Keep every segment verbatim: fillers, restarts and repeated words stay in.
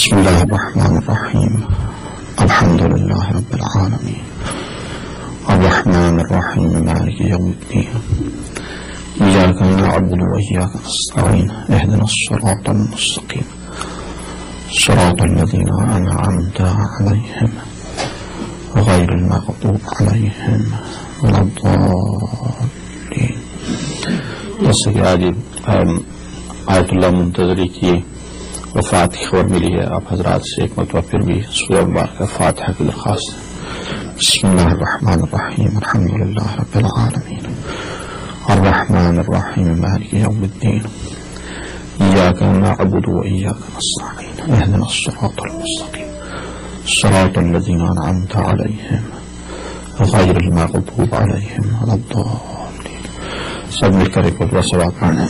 بسم الله الرحمن الرحيم الحمد لله رب العالمين الرحمن الرحيم مالك يوم الدين إياك نعبد وإياك نستعين اهدنا الصراط المستقيم صراط الذين أنعمت عليهم غير المغضوب عليهم ولا الضالين. جیسے کہ آج آیت اللہ منتظری کی وفات کی خبر ملی ہے، آپ حضرات سے ایک مرتبہ پھر بھی سورہ مبارکہ فاتحہ کی درخواست ہے. بسم اللہ الرحمن الرحیم الحمد للہ رب العالمین الرحمن الرحیم مالک یوم الدین ایاک نعبد و ایاک نستعین اهدنا الصراط المستقیم صراط الذین انعمت علیہم غیر المغضوب علیہم ولا الضالین. سب مل کر ایک مرتبہ صلوات پڑھیں.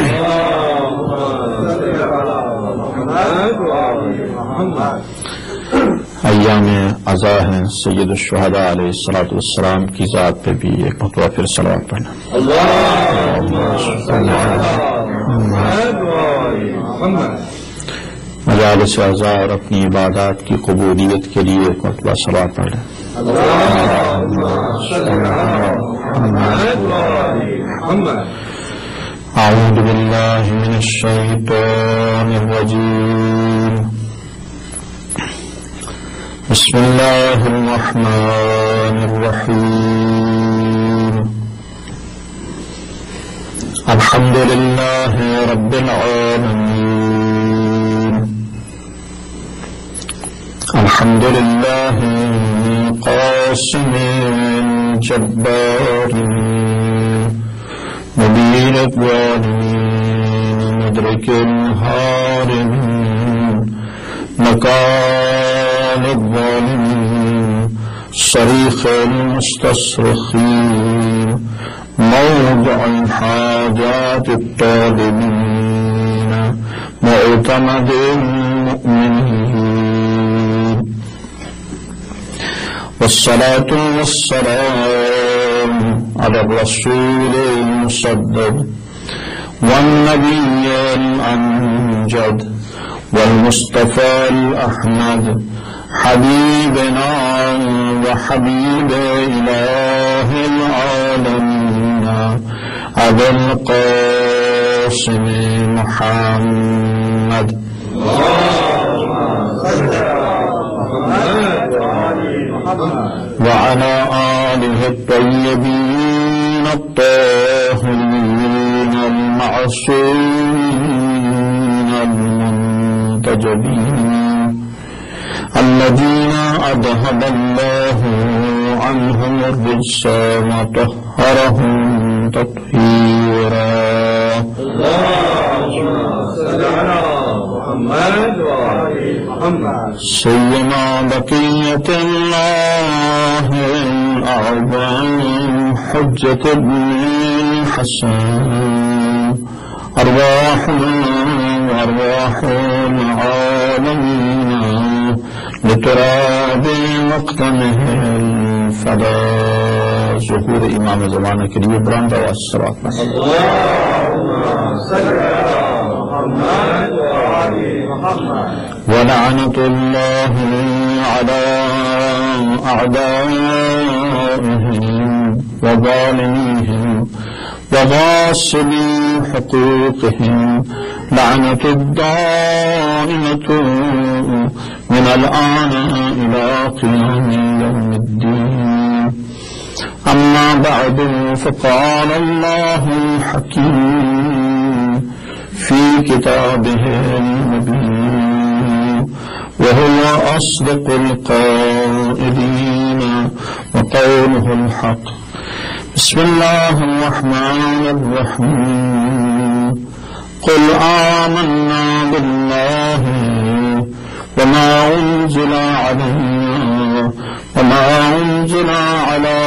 ایام عزا ہیں سید الشہداء علیہ الصلوۃ والسلام کی ذات پہ بھی ایک مرتبہ پھر صلوات پڑھنا. مجالس عزا اور اپنی عبادات کی قبولیت کے لیے ایک مرتبہ صلوات پڑھنا. اعوذ باللہ من الشیطان الرجیم بسم اللہ الرحمن الرحیم الحمد للہ رب العالمین الحمد للہ قاسم جبار مبين الظالمين مدرك الهارم مكان الظالمين صريخ المستصرخين موضع الحاجات الطالبين معتمد المؤمنين والصلاة والسلام على الرسول المصدق والنبي الأمجد والمصطفى الأحمد حبيبنا وحبيب إله العالمين أبي القاسم محمد وعلى آله الطيبين الطاهرين المعصومين المنتجبين الذين أذهب الله عنهم الرجس وطهرهم تطهيرا. سيما بقية الله الأعظم حجة ابن الحسن أرواحنا وأرواح العالمين لتراب مقدمه الفداء. ظهور امام زمانہ کے لیے بلند آواز سے صلوات پڑھیں. ولعنة الله على أعدائهم وظالميهم وغاصبي حقوقهم لعنة الدائمة من الآن إلى قيام يوم الدين. أما بعد فقال الله الحكيم في كتابه المبين وهو أصدق القائلين وقوله الحق. بسم الله الرحمن الرحيم قل آمنا بالله وما أنزل علينا وما أنزل على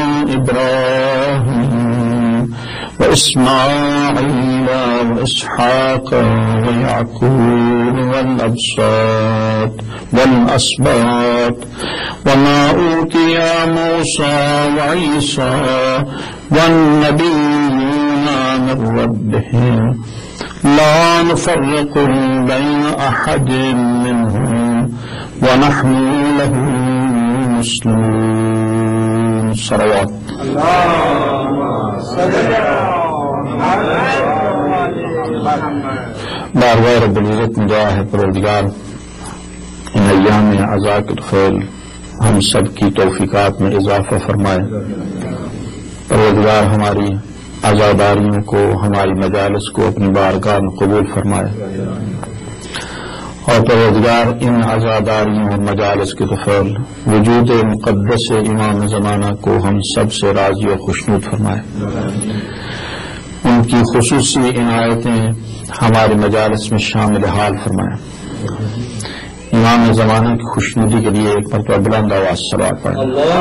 إبراهيم وإسماعيل وإسحاق ويعقوب والأبساط والأسباط وما أوتي موسى وعيسى والنبيون من ربهم لا نفرق بين أحد منهم ونحن له مسلمون. صلوات بارگاہ رب العزت میں دعا ہے پروردگار ان ایام عزا کے طفیل ہم سب کی توفیقات میں اضافہ فرمائے. پروردگار ہماری عزاداریوں کو، ہماری مجالس کو اپنی بارگاہ میں قبول فرمائے، اور پروردگار ان عزاداریوں اور مجالس کے طفیل وجود مقدس امام زمانہ کو ہم سب سے راضی و خوشنود فرمائے. ان کی خصوصی عنایتیں ہماری مجالس میں شامل حال فرمائے. امام زمانہ کی خوشنودی کے لیے ایک مرتبہ بلند آواز صلوات پڑھیں.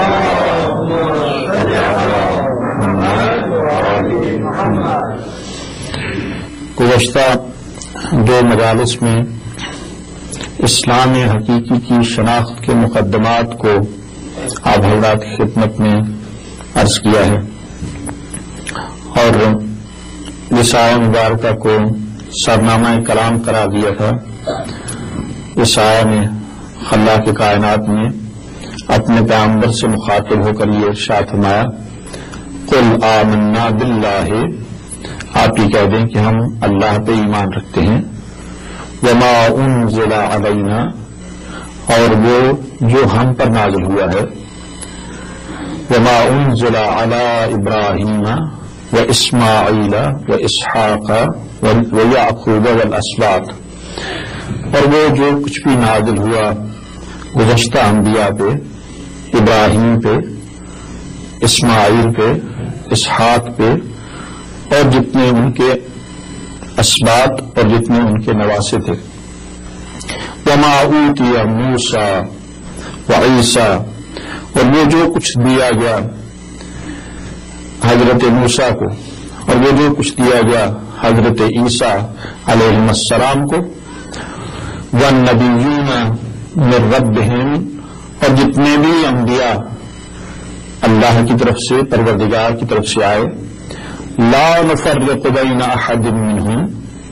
گزشتہ دو مجالس میں اسلام حقیقی کی شناخت کے مقدمات کو آپ حضرات کی خدمت میں عرض کیا ہے، اور رسالہ مبارکہ کو سرنامہ کلام قرار دیا تھا. اس آیہ میں خلاق کے کائنات نے اپنے پیغمبر سے مخاطب ہو کر یہ ارشاد فرمایا، قل آمنا باللہ، آپ یہ کہہ دیں کہ ہم اللہ پہ ایمان رکھتے ہیں، وما انزل علینا، اور وہ جو ہم پر نازل ہوا ہے، وما انزل علی ابراہیم و اسماعیل و اسحاق و یعقوب والاسباط، اور وہ جو کچھ بھی نازل ہوا گزشتہ انبیاء پہ، ابراہیم پہ، اسماعیل پہ، اسحاق پہ، اور جتنے ان کے اسباط اور جتنے ان کے نواسے تھے. وما اوتی موسیٰ و عیسیٰ، اور وہ جو کچھ دیا گیا حضرت موسیٰ کو، اور وہ جو کچھ دیا گیا حضرت عیسیٰ علیہ السلام کو، والنبیون من ربہم، اور جتنے بھی انبیاء اللہ کی طرف سے، پروردگار کی طرف سے آئے، لا نفرق بین احد منہم،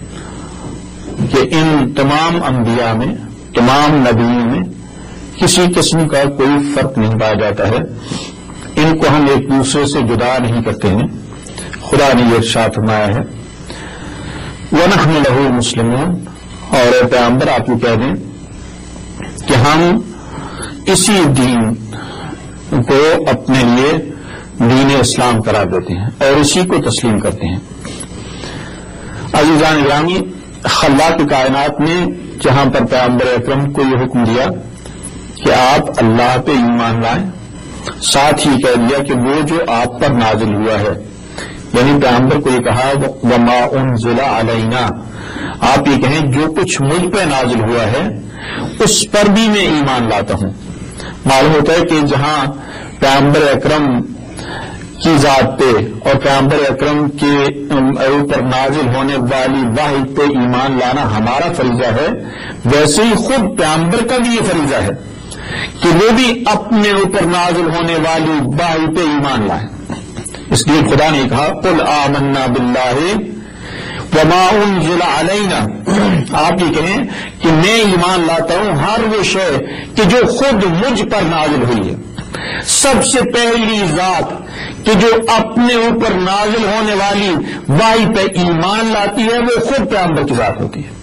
کہ ان تمام انبیاء میں، تمام نبیوں میں کسی قسم کا کوئی فرق نہیں پایا جاتا ہے، ان کو ہم ایک دوسرے سے جدا نہیں کرتے ہیں. خدا نے یہ ارشاد فرمایا ہے، وَنَحْنُ لَهُ مُسْلِمُونَ، اور اے پیغمبر آپ یہ کہہ دیں کہ ہم اسی دین کو اپنے لیے دین اسلام قرار دیتے ہیں اور اسی کو تسلیم کرتے ہیں. عزیزان گرامی، خلاق کائنات نے جہاں پر پیغمبر اکرم کو یہ حکم دیا کہ آپ اللہ پہ ایمان لائیں، ساتھ ہی کہہ دیا کہ وہ جو آپ پر نازل ہوا ہے، یعنی پیغمبر کو یہ کہا وما انزل علینا، آپ یہ کہیں جو کچھ مجھ پہ نازل ہوا ہے اس پر بھی میں ایمان لاتا ہوں. معلوم ہوتا ہے کہ جہاں پیغمبر اکرم کی ذات پہ اور پیغمبر اکرم کے اوپر نازل ہونے والی واحد پہ ایمان لانا ہمارا فریضہ ہے، ویسے ہی خود پیغمبر کا بھی یہ فریضہ ہے کہ وہ بھی اپنے اوپر نازل ہونے والی واحد پہ ایمان لائیں. اس لیے خدا نے کہا قل آمنا باللہ وما انزل علینا، آپ یہ کہیں کہ میں ایمان لاتا ہوں ہر وہ شے کہ جو خود مجھ پر نازل ہوئی ہے. سب سے پہلی ذات کہ جو اپنے اوپر نازل ہونے والی وحی پہ ایمان لاتی ہے وہ خود پیغمبر کی ذات ہوتی ہے.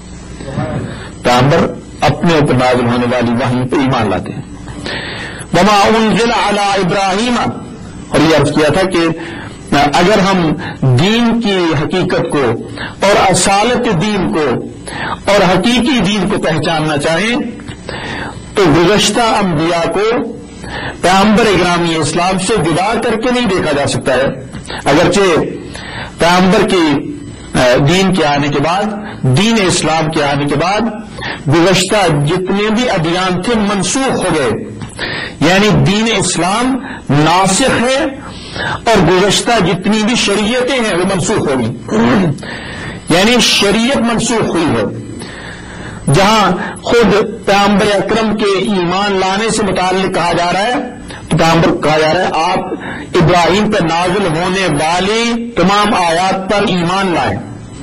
پیغمبر اپنے اوپر نازل ہونے والی وحی پہ ایمان لاتے ہیں. وما انزل علی ابراہیم، اور یہ عرض کیا تھا کہ اگر ہم دین کی حقیقت کو اور اصالت دین کو اور حقیقی دین کو پہچاننا چاہیں تو گزشتہ انبیاء کو پیغمبر اکرامی اسلام سے جدا کر کے نہیں دیکھا جا سکتا ہے. اگرچہ پیغمبر کی دین کے آنے کے بعد، دین اسلام کے آنے کے بعد گزشتہ جتنے بھی ادیان تھے منسوخ ہو گئے، یعنی دین اسلام ناسخ ہے اور گزشتہ جتنی بھی شریعتیں ہیں وہ منسوخ ہوگی، یعنی شریعت منسوخ ہوئی ہے. جہاں خود پیغمبر اکرم کے ایمان لانے سے متعلق کہا جا رہا ہے تو پیغمبر کو کہا جا رہا ہے آپ ابراہیم پر نازل ہونے والی تمام آیات پر ایمان لائیں.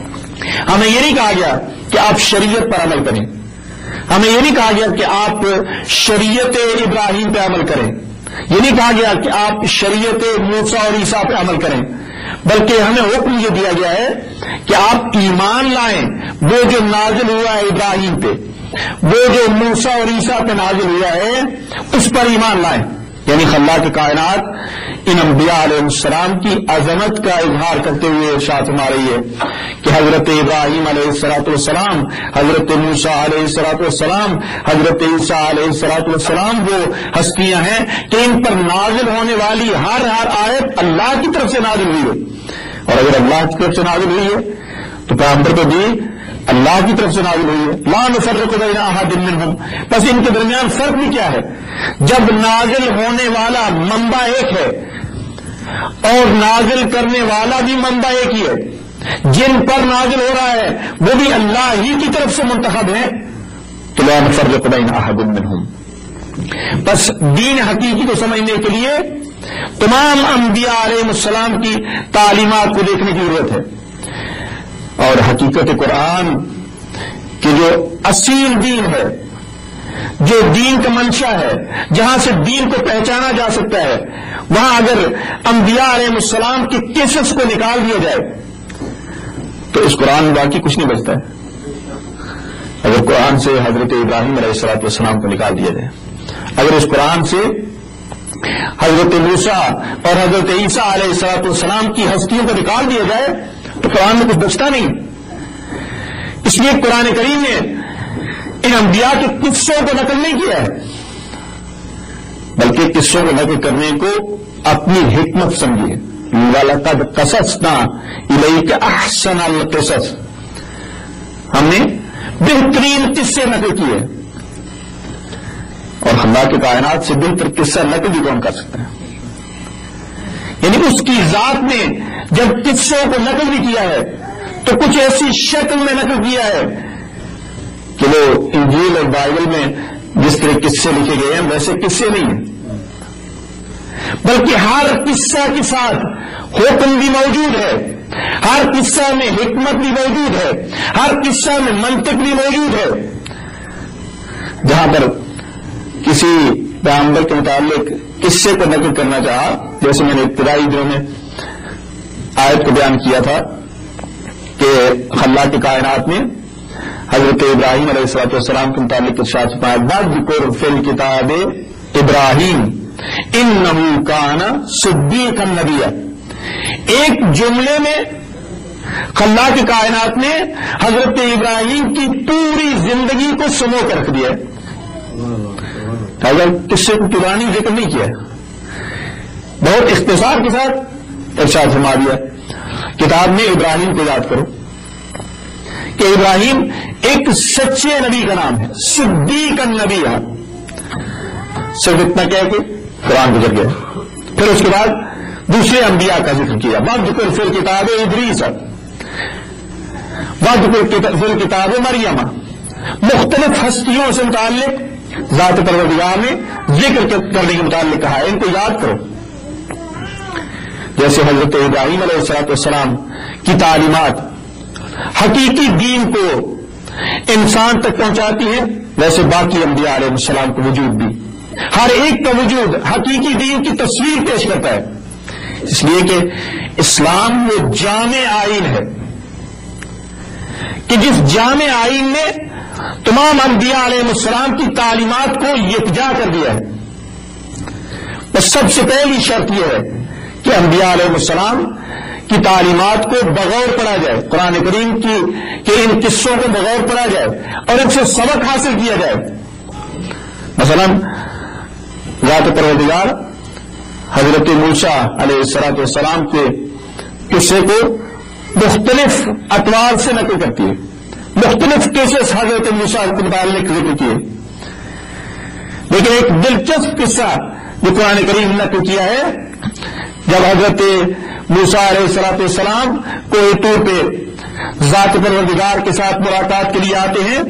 ہمیں یہ نہیں کہا گیا کہ آپ شریعت پر عمل کریں، ہمیں یہ نہیں کہا گیا کہ آپ شریعت ابراہیم پہ عمل کریں، یہ نہیں کہا گیا کہ آپ شریعت موسیٰ اور عیسیٰ پہ عمل کریں، بلکہ ہمیں حکم یہ دیا گیا ہے کہ آپ ایمان لائیں وہ جو نازل ہوا ہے ابراہیم پہ، وہ جو موسیٰ اور عیسیٰ پہ نازل ہوا ہے اس پر ایمان لائیں. یعنی خلاق کائنات ان انبیاء علیہ السلام کی عظمت کا اظہار کرتے ہوئے ارشاد فرما رہی ہے کہ حضرت ابراہیم علیہ الصلوۃ والسلام، حضرت موسیٰ علیہ الصلوۃ والسلام، حضرت عیسیٰ علیہ الصلوۃ والسلام وہ ہستیاں ہیں کہ ان پر نازل ہونے والی ہر ہر آیت اللہ کی طرف سے نازل ہوئی ہے، اور اگر اللہ کی طرف سے نازل ہوئی ہے تو پیغمبر کو بھی اللہ کی طرف سے نازل ہوئی ہے. لا نفرق بین احد منہم، بس ان کے درمیان فرق بھی کیا ہے؟ جب نازل ہونے والا منبع ایک ہے اور نازل کرنے والا بھی منبع ایک ہی ہے، جن پر نازل ہو رہا ہے وہ بھی اللہ ہی کی طرف سے منتخب ہیں، تو لا نفرق بین احد منہم. بس دین حقیقی کو سمجھنے کے لیے تمام انبیاء علیہ السلام کی تعلیمات کو دیکھنے کی ضرورت ہے، اور حقیقت قرآن کی جو اصیل دین ہے، جو دین کا منشا ہے، جہاں سے دین کو پہچانا جا سکتا ہے، وہاں اگر انبیاء علیہ السلام کی قصص کو نکال دیا جائے تو اس قرآن میں باقی کچھ نہیں بچتا ہے. اگر قرآن سے حضرت ابراہیم علیہ الصلوۃ والسلام کو نکال دیا جائے، اگر اس قرآن سے حضرت موسیٰ اور حضرت عیسیٰ علیہ الصلوۃ والسلام کی ہستیوں کو نکال دیا جائے تو قرآن میں کچھ بچتا نہیں. اس لیے قرآن کریم نے ان انبیاء کے قصوں کو نقل نہیں کیا ہے، بلکہ قصوں کو نقل کرنے کو اپنی حکمت سمجھیے. وَلَقَدْ قَصَصْنَا إِلَيْكَ أَحْسَنَ الْقِصَصِ، ہم نے بہترین قصے نقل کیے، اور خلاق کائنات سے بہتر قصہ نقل بھی کون کر سکتا ہے؟ یعنی اس کی ذات نے جب قصوں کو نقل بھی کیا ہے تو کچھ ایسی شکل میں نقل کیا ہے کہ وہ انجیل اور بائبل میں جس طرح قصے لکھے گئے ہیں ویسے قصے نہیں ہیں، بلکہ ہر قصہ کے ساتھ حکم بھی موجود ہے، ہر قصہ میں حکمت بھی موجود ہے، ہر قصہ میں منطق بھی موجود ہے. جہاں پر کسی پیغمبر کے متعلق قصے کو نقل کرنا چاہا، جیسے میں نے ابتدائی دنوں میں آیت کو بیان کیا تھا کہ خلاق کائنات میں حضرت ابراہیم علیہ الصلوۃ والسلام کے متعلق ارشاد فرمایا وَاذْكُرْ فِي الْكِتَابِ ابراہیم إِنَّهُ كَانَ صِدِّيقًا نَبِيًّا. ایک جملے میں خلاق کائنات نے حضرت ابراہیم کی پوری زندگی کو سمو کر رکھ دیا ہے، اگر قصے کو پرانی ذکر نہیں کیا، بہت اختصار کے ساتھ ارشاد فرما دیا کتاب میں ابراہیم کو یاد کرو کہ ابراہیم ایک سچے نبی کا نام ہے، صدیق النبی. صرف اتنا کہہ کے قرآن گزر گیا. پھر اس کے بعد دوسرے انبیاء کا ذکر کیا، وَاذْكُرْ فِي الْكِتَابِ إِدْرِيسَ وَاذْكُرْ فِي الْكِتَابِ مَرْيَمَ. مختلف ہستیوں سے متعلق ذات پروردگار نے ذکر کرنے کے متعلق کہا ہے، ان کو یاد کرو. جیسے حضرت ابراہیم علیہ الصلوۃ والسلام کی تعلیمات حقیقی دین کو انسان تک پہنچاتی ہیں، ویسے باقی انبیاء علیہ السلام کا وجود بھی، ہر ایک کا وجود حقیقی دین کی تصویر پیش کرتا ہے. اس لیے کہ اسلام وہ جامع آئین ہے کہ جس جامع آئین نے تمام انبیاء علیہ السلام کی تعلیمات کو یکجا کر دیا ہے. بس سب سے پہلی شرط یہ ہے کہ انبیاء علیہ السلام کی تعلیمات کو بغور پڑھا جائے، قرآن کریم کی کہ ان قصوں کو بغور پڑھا جائے اور ان سے سبق حاصل کیا جائے. مثلا ذات پروردگار حضرت موسیٰ علیہ الصلوۃ والسلام کے قصے کو مختلف اطوار سے نقل کرتی ہے، مختلف کیسز حضرت موسیٰ کے متعلق ذکر کیے، لیکن ایک دلچسپ قصہ جو قرآن کریم نے نقل کیا ہے، جب حضرت موسیٰ علیہ الصلوۃ والسلام کوہ طور پہ ذات پروردگار کے ساتھ ملاقات کے لیے آتے ہیں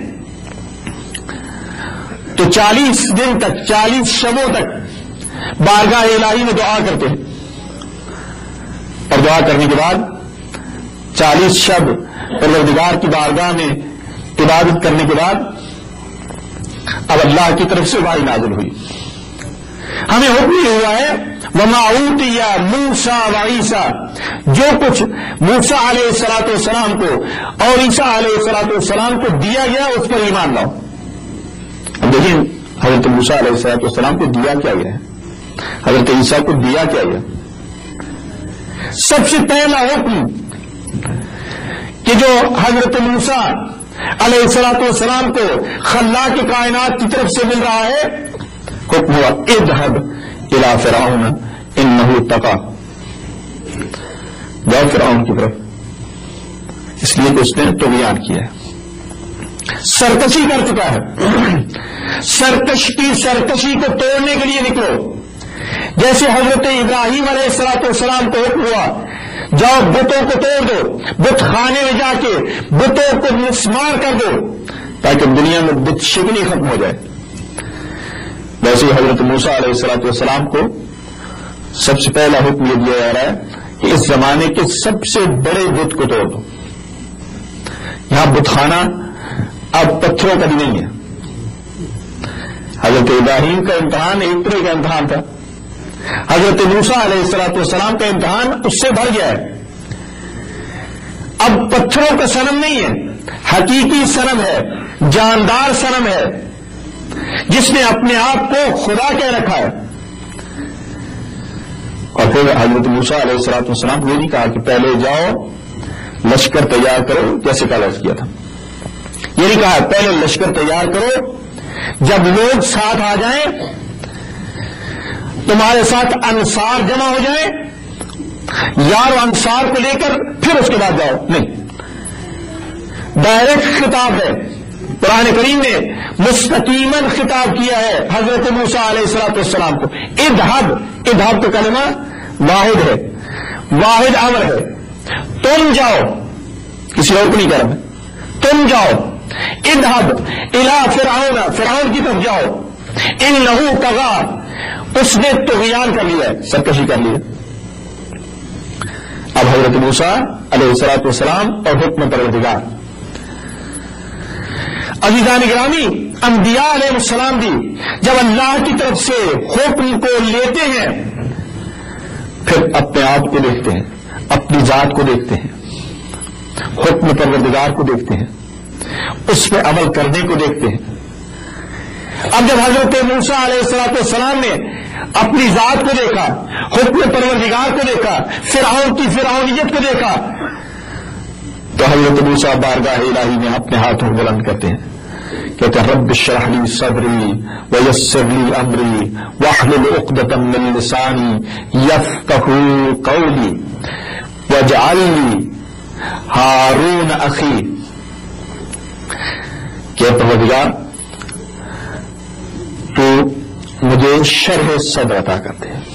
تو چالیس دن تک، چالیس شبوں تک بارگاہ الہی میں دعا کرتے ہیں، اور دعا کرنے کے بعد چالیس شب پروردگار کی بارگاہ میں عبادت کرنے کے بعد اب اللہ کی طرف سے وحی نازل ہوئی. ہمیں حکم یہ ہوا ہے وما اوتی موسیٰ و عیسیٰ، جو کچھ موسیٰ علیہ الصلوۃ والسلام کو اور عیسیٰ علیہ الصلوۃ والسلام کو دیا گیا اس پر ایمان لاؤ. اب دیکھیں حضرت موسیٰ علیہ الصلوۃ والسلام کو دیا کیا گیا ہے، حضرت عیسیٰ کو دیا کیا گیا. سب سے پہلا حکم کہ جو حضرت موسیٰ علیہ الصلوۃ والسلام کو خلاق کائنات کی طرف سے مل رہا ہے، حکم ہوا اذهب الى فرعون انه طغى، جاؤ فرعون کی طرف، اس لیے کہ اس نے طغیان کیا ہے، سرکشی کر چکا ہے. سرکش کی سرکشی کو توڑنے کے لیے نکلو. جیسے حضرت ابراہیم علیہ الصلوۃ والسلام کو حکم ہوا جاؤ بتوں کو توڑ دو، بت خانے میں جا کے بتوں کو مسمار کر دو تاکہ دنیا میں بت شکنی ختم ہو جائے. ویسے حضرت موسیٰ علیہ الصلوۃ والسلام کو سب سے پہلا حکم یہ دیا جا رہا ہے کہ اس زمانے کے سب سے بڑے بت کو توڑ دو. یہاں بت خانہ اب پتھروں کا بھی نہیں ہے. حضرت ابراہیم کا امتحان ایک طرح کا امتحان تھا، حضرت موسیٰ علیہ الصلوۃ والسلام کا امتحان اس سے بڑھ گیا ہے. اب پتھروں کا صنم نہیں ہے، حقیقی صنم ہے، جاندار صنم ہے جس نے اپنے آپ کو خدا کہہ رکھا ہے. اور پھر حضرت موسیٰ علیہ الصلوۃ والسلام نے یہ نہیں کہا کہ پہلے جاؤ لشکر تیار کرو جیسے کا لفظ کیا تھا، یہ نہیں کہا پہلے لشکر تیار کرو، جب لوگ ساتھ آ جائیں تمہارے ساتھ انصار جمع ہو جائیں، یار و انصار کو لے کر پھر اس کے بعد جاؤ. نہیں، ڈائریکٹ خطاب ہے. قرآن کریم نے مستقیماً خطاب کیا ہے حضرت موسیٰ علیہ الصلوۃ والسلام کو. اذهب، اذهب کا کلمہ واحد ہے، واحد امر ہے. تم جاؤ، کسی اور کو نہیں کہہ رہا میں، تم جاؤ. اذهب الى فرعون، فرعون کی طرف جاؤ. انه طغى، اس نے طغیان کر لیا ہے، سرکشی کر لی ہے. اب حضرت موسیٰ علیہ الصلوۃ والسلام اور حکم پروردگار. عزیزان گرامی، انبیاء علیہ السلام بھی جب اللہ کی طرف سے حکم کو لیتے ہیں پھر اپنے آپ کو دیکھتے ہیں، اپنی ذات کو دیکھتے ہیں، حکم پروردگار کو دیکھتے ہیں، اس پہ عمل کرنے کو دیکھتے ہیں. اب جب حضرت موسیٰ علیہ الصلوۃ والسلام نے اپنی ذات کو دیکھا، حکم پروردگار کو دیکھا، فرعون کی فرعونیت کو دیکھا، تو حضرت موسیٰ بارگاہ الہی میں اپنے ہاتھوں کو بلند کرتے ہیں، کہتے ہیں رب اشرح لی صدری ویسر لی امری واحلل عقدۃ من لسانی یفقہوا قولی واجعل لی ہارون اخی. کہ پروردگار تو مجھے شرح صدر عطا کرتے ہیں.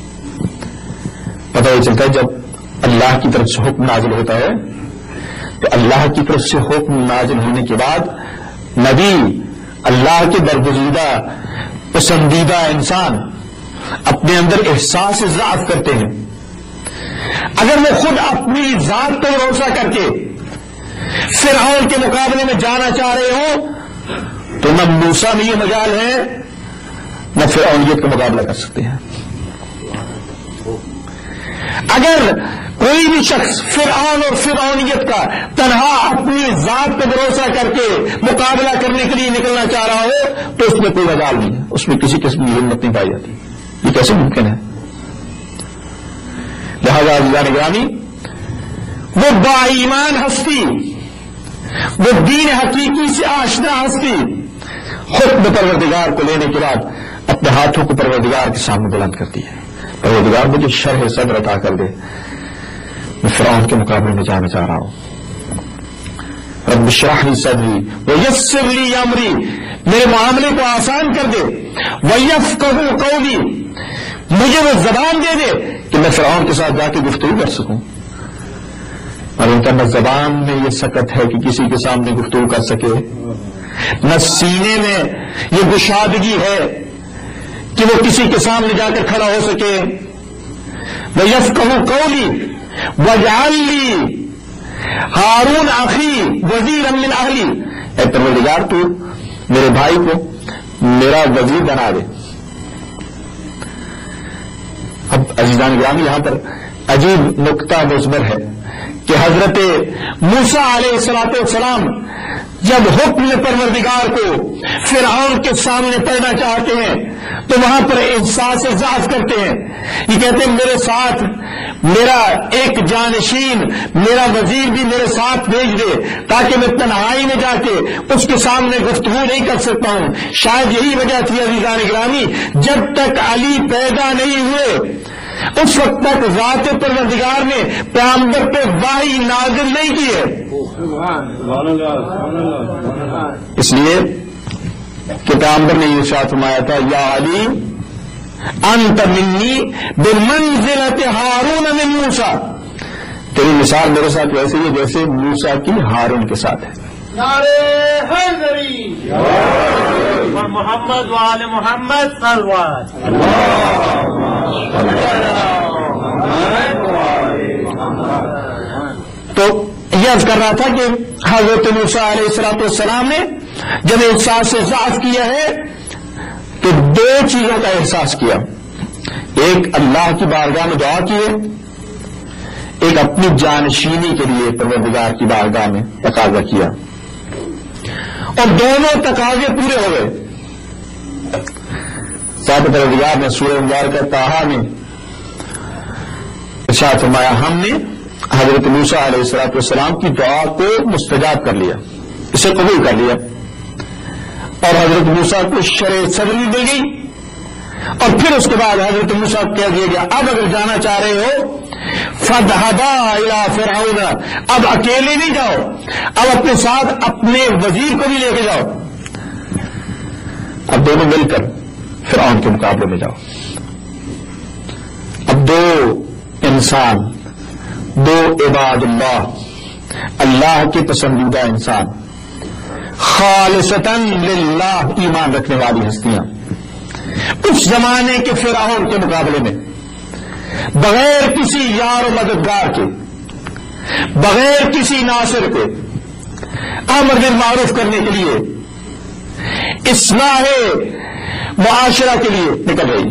پتہ یہ چلتا ہے جب اللہ کی طرف سے حکم نازل ہوتا ہے تو اللہ کی طرف سے حکم نازل ہونے کے بعد نبی، اللہ کے برگزیدہ پسندیدہ انسان اپنے اندر احساس ضعف کرتے ہیں. اگر وہ خود اپنی ذات پر بھروسہ کر کے فرعون کے مقابلے میں جانا چاہ رہے ہوں تو نہ موسیٰ میں یہ مجال ہے نہ فرعونیت کا مقابلہ کر سکتے ہیں. اگر کوئی بھی شخص فرعون اور فرعونیت کا تنہا اپنی ذات پہ بھروسہ کر کے مقابلہ کرنے کے لیے نکلنا چاہ رہا ہو تو اس میں کوئی مجال نہیں ہے، اس میں کسی قسم کی ہمت نہیں پائی جاتی. یہ کیسے ممکن ہے؟ لہذا عزیزان گرامی، وہ با ایمان ہستی، وہ دین حقیقی سے آشنا ہستی حکم پروردگار کو لینے کے بعد اپنے ہاتھوں کو پروردگار کے سامنے بلند کرتی ہے. پروردگار مجھے شرح صدر عطا کر دے، میں فرعون کے مقابلے میں جانا چاہ رہا ہوں. رب اشرح لی صدری ویسر لی امری، میرے معاملے کو آسان کر دے. ویفقہوا قولی، مجھے وہ زبان دے دے کہ میں فرعون کے ساتھ جا کے گفتگو کر سکوں. اور ان کا نہ زبان میں یہ سکت ہے کہ کسی کے سامنے گفتگو کر سکے، نہ سینے میں یہ گشادگی ہے کہ وہ کسی کے سامنے جا کر کھڑا ہو سکے. وَيَفْقَهُ قَوْلِي وَاجْعَلْ لِي ہارون اخی وزیر من اہلی، اے پروردگار تو میرے بھائی کو میرا وزیر بنا دے. اب عزیزان گرامی یہاں پر عجیب نقطہ مضمر ہے کہ حضرت موسیٰ علیہ الصلوۃ والسلام جب حکم پروردگار کو فرعون کے سامنے پڑھنا چاہتے ہیں تو وہاں پر احساس ضعف کرتے ہیں. یہ کہتے ہیں میرے ساتھ میرا ایک جانشین میرا وزیر بھی میرے ساتھ بھیج دے تاکہ میں تنہائی میں جا کے اس کے سامنے گفتگو نہیں کر سکتا ہوں. شاید یہی وجہ تھی عزیزان گرامی، جب تک علی پیدا نہیں ہوئے اس وقت تک ذات پروردگار نے پیغمبر پہ وحی نازل نہیں کی ہے. اس لیے کہ پیغمبر نے یہ ارشاد فرمایا تھا یا علی انت منی بمنزلت ہارون من موسیٰ، تیری مثال میرے ساتھ ویسے ہی جیسے موسیٰ کی ہارون کے ساتھ ہے. نعرے حیدری اور محمد وآل محمد صلوات. تو یہ عرض کر رہا تھا کہ حضرت موسیٰ علیہ الصلوۃ والسلام نے جب احساس سے ضعف کیا ہے تو دو چیزوں کا احساس کیا. ایک اللہ کی بارگاہ میں دعا کی ہے، ایک اپنی جانشینی کے لیے پروردگار کی بارگاہ میں تقاضا کیا، اور دونوں تقاضے پورے ہو گئے. ذات پروردگار نے سورہ مبارکہ طٰہٰ میں ارشاد فرمایا ہم نے حضرت موسیٰ علیہ الصلوۃ والسلام کی دعا کو مستجاب کر لیا، اسے قبول کر لیا، اور حضرت موسیٰ کو شرع صدری مل گئی. اور پھر اس کے بعد حضرت موسیٰ کو کہہ دیا گیا اب اگر جانا چاہ رہے ہو فاذهبا الى فرعون، اب اکیلے نہیں جاؤ، اب اپنے ساتھ اپنے وزیر کو بھی لے کے جاؤ، اب دونوں مل کر فرعون کے مقابلے میں جاؤ. اب دو انسان، دو عباد اللہ، اللہ کے پسندیدہ انسان، خالصتاً للہ ایمان رکھنے والی ہستیاں، اس زمانے کے فرعون کے مقابلے میں بغیر کسی یار و مددگار کے، بغیر کسی ناصر کے، امر بالمعروف کرنے کے لیے، اصلاح معاشرہ کے لیے نکل رہی.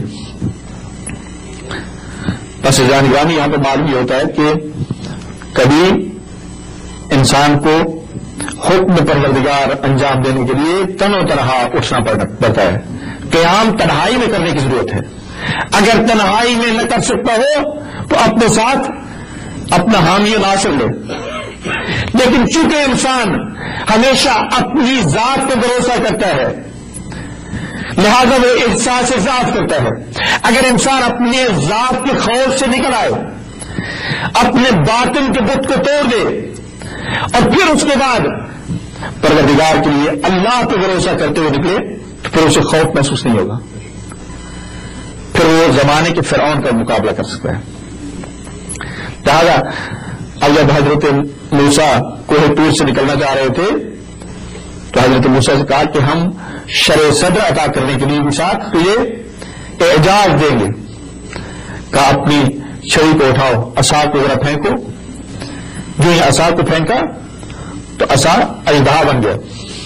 بس جان گرامی یہاں پہ معلوم یہ ہوتا ہے کہ کبھی انسان کو حکم پروردگار انجام دینے کے لیے تنو تنہا اٹھنا پڑتا ہے. قیام تنہائی میں کرنے کی ضرورت ہے. اگر تنہائی میں نہ کر سکتا ہو تو اپنے ساتھ اپنا حامی ناصر لے. لیکن چونکہ انسان ہمیشہ اپنی ذات پہ بھروسہ کرتا ہے لہذا وہ احساس ضعف کرتا ہے. اگر انسان اپنے ذات کے خوف سے نکل آئے، اپنے باطن کے بت کو توڑ دے اور پھر اس کے بعد پروردگار کے لیے اللہ پہ بھروسہ کرتے ہوئے نکلے تو پھر اسے خوف محسوس نہیں ہوگا، پھر وہ زمانے کے فرعون کا مقابلہ کر سکتا ہے. لہذا اب جب حضرت موسیٰ کوہ طور سے نکلنا چاہ رہے تھے تو حضرت موسیٰ سے کہا کہ ہم شرع صدر عطا کرنے کے لیے ساتھ تو یہ اعجاز دیں گے. کہا اپنی چھری کو اٹھاؤ، عصا کو ذرا پھینکو. جو ہی عصا کو پھینکا تو عصا اژدہا بن گیا.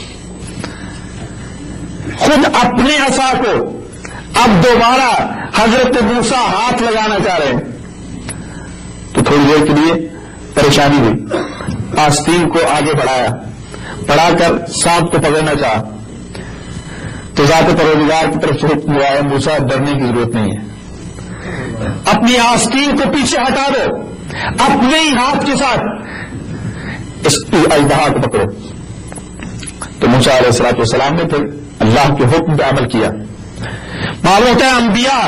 خود اپنے عصا کو اب دوبارہ حضرت موسیٰ ہاتھ لگانا چاہ رہے ہیں تو تھوڑی دیر کے لیے پریشانی ہوئی. آستین کو آگے بڑھایا، بڑھا کر سانپ کو پکڑنا چاہا تو ذات پروردگار کی طرف سے حکم ہوا ہے موسیٰ ڈرنے کی ضرورت نہیں ہے، اپنی آستین کو پیچھے ہٹا دو، اپنے ہی ہاتھ کے ساتھ اس اژدہا کو پکڑو. تو موسیٰ علیہ الصلوۃ والسلام نے پھر اللہ کے حکم پہ عمل کیا. معلوم ہوتا ہے انبیاء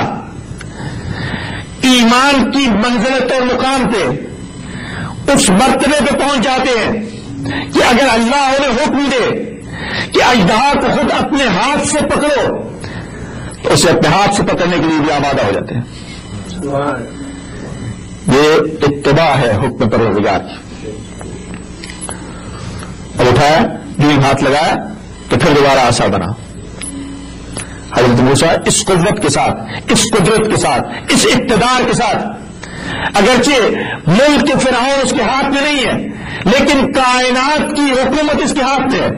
ایمان کی منزلت اور مقام پہ اس مرتبے پہ پہنچ جاتے ہیں کہ اگر اللہ انہیں حکم دے کہ اژدہا کو خود اپنے ہاتھ سے پکڑو تو اسے اپنے ہاتھ سے پکڑنے کے لیے بھی آمادہ ہو جاتے ہیں. یہ اتباع ہے حکم پروردگار کی. اب اٹھایا، جو ہی ہاتھ لگایا تو پھر دوبارہ عصا بنا. حضرت موسیٰ اس قوت کے ساتھ، اس قدرت کے ساتھ، اس اقتدار کے ساتھ اگرچہ ملک فرعون اس کے ہاتھ میں نہیں ہے، لیکن کائنات کی حکومت اس کے ہاتھ میں ہے.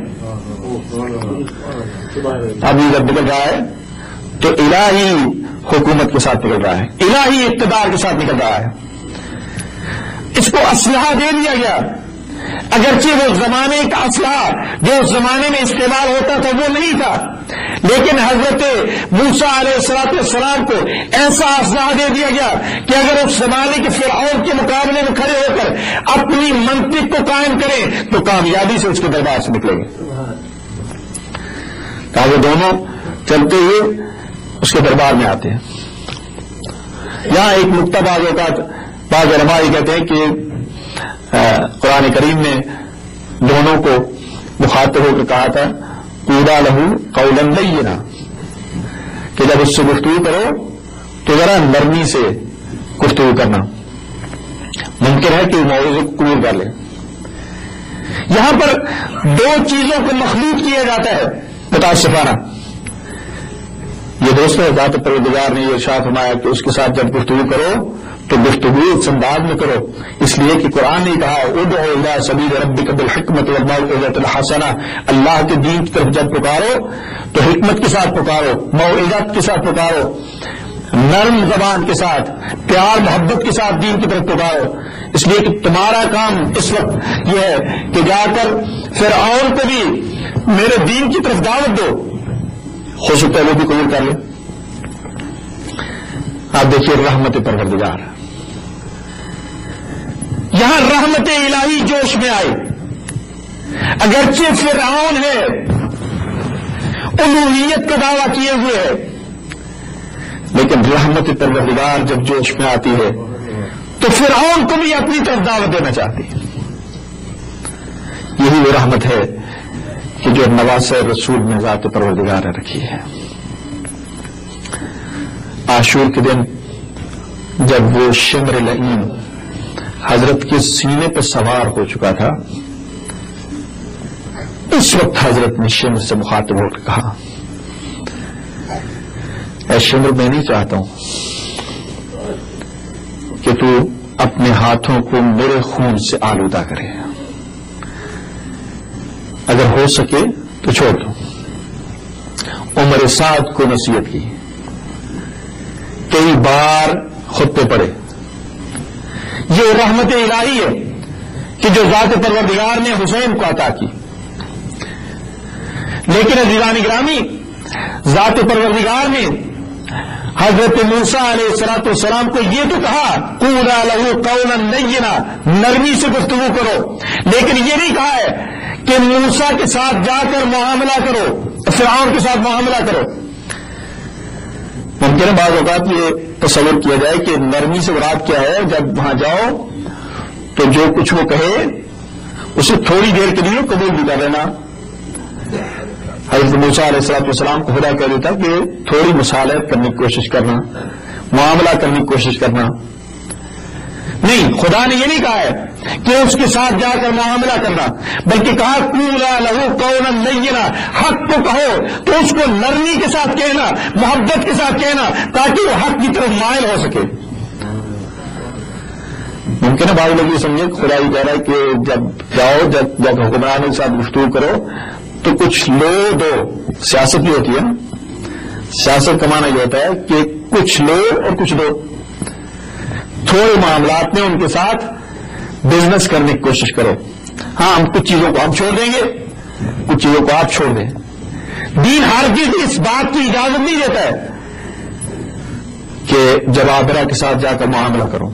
ابھی جب نکل رہا ہے تو الہی حکومت کے ساتھ نکل رہا ہے، الہی اقتدار کے ساتھ نکل رہا ہے. اس کو اسلحہ دے دیا گیا، اگرچہ وہ زمانے کا اسلحہ جو اس زمانے میں استعمال ہوتا تھا وہ نہیں تھا، لیکن حضرت موسیٰ علیہ الصلوۃ والسلام کو ایسا اسلحہ دے دیا گیا کہ اگر اس زمانے کے فرعون کے مقابلے میں کھڑے ہو کر اپنی منطق کو قائم کریں تو کامیابی سے اس کے دربار سے نکلیں گے. کہ وہ دونوں چلتے ہوئے اس کے دربار میں آتے ہیں. یہاں ایک نقطہ بعض اوقات بعض علماء یہ کہتے ہیں کہ قرآن کریم نے دونوں کو مخاطب ہو کر کہا تھا قولا لہو قولا لینا، کہ جب اس سے گفتگو کرو تو ذرا نرمی سے گفتگو کرنا. ممکن ہے کہ وہ موضوع کو قبول کر لے. یہاں پر دو چیزوں کو مخلوط کیا جاتا ہے متاسفانہ. یہ دوستوں ذات پروردگار نے یہ ارشاد فرمایا کہ اس کے ساتھ جب گفتگو کرو تو گفتگو اس انداز میں کرو، اس لیے کہ قرآن نے کہا ادعو الی سبیل ربک بالحکمۃ والموعظۃ الحسنہ. اللہ کے دین کی طرف جب پکارو تو حکمت کے ساتھ پکارو، موعظت کے ساتھ پکارو، نرم زبان کے ساتھ، پیار محبت کے ساتھ دین کی طرف پکارو. اس لیے کہ تمہارا کام اس وقت یہ ہے کہ جا کر فرعون کو بھی میرے دین کی طرف دعوت دو، ہو سکتا ہے وہ بھی قبول کر لے. آپ دیکھیے رحمت پروردگار، یہاں رحمت الہی جوش میں آئی. اگرچہ فرعون ہے الوہیت کا دعویٰ کیے ہوئے ہے، لیکن رحمت پروردگار جب جوش میں آتی ہے تو فرعون کو بھی اپنی طرف دعوت دینا چاہتی ہے. یہی وہ رحمت ہے کہ جو نواسہ رسول میں ذات پروردگار نے رکھی ہے. عاشور کے دن جب وہ شمر لعین حضرت کے سینے پر سوار ہو چکا تھا، اس وقت حضرت نے شمر سے مخاطب ہو کر کہا اے شمر، میں نہیں چاہتا ہوں کہ تو اپنے ہاتھوں کو میرے خون سے آلودہ کرے، اگر ہو سکے تو چھوڑ دو. عمر سعد کو نصیحت کی، کئی بار خطبے پڑے. یہ رحمت الہی ہے کہ جو ذات پروردگار نے حسین کو عطا کی. لیکن عزیزان گرامی، ذات پروردگار نے حضرت موسیٰ علیہ الصلوۃ والسلام کو یہ تو کہا قولا لہو قولا لینا، نرمی سے گفتگو کرو، لیکن یہ نہیں کہا ہے کہ موسیٰ کے ساتھ جا کر معاملہ کرو، فرعون کے ساتھ معاملہ کرو. ممکن ہے بعض اوقات یہ تصور کیا جائے کہ نرمی سے مراد کیا ہے، جب وہاں جاؤ تو جو کچھ وہ کہے اسے تھوڑی دیر کے لیے قبول بھی کر لینا. حضرت موسیٰ علیہ الصلوۃ والسلام کو خدا کہہ دیتا کہ تھوڑی مصالحت کرنے کی کوشش کرنا، معاملہ کرنے کی کوشش کرنا. نہیں، خدا نے یہ نہیں کہا ہے کہ اس کے ساتھ جا کر معاملہ کرنا، بلکہ کہا قولا لہو قولا لینا، حق کو کہو تو اس کو نرمی کے ساتھ کہنا، محبت کے ساتھ کہنا، تاکہ وہ حق کی طرف مائل ہو سکے. ممکن ہے بعض لوگ یہ سمجھے کہ خدا یہ کہہ رہا ہے کہ جب جاؤ جب جب حکمرانوں کے ساتھ گفتگو کرو تو کچھ لو دو. سیاست بھی ہوتی ہے نا، سیاست کا معنی یہ ہوتا ہے کہ کچھ لو اور کچھ دو. تھوڑے معاملات میں ان کے ساتھ بزنس کرنے کی کوشش کرو. ہاں، ہم کچھ چیزوں کو ہم چھوڑ دیں گے، کچھ چیزوں کو آپ چھوڑ دیں. دین ہرگز اس بات کی اجازت نہیں دیتا ہے کہ جبابرہ کے ساتھ جا کر معاملہ کرو،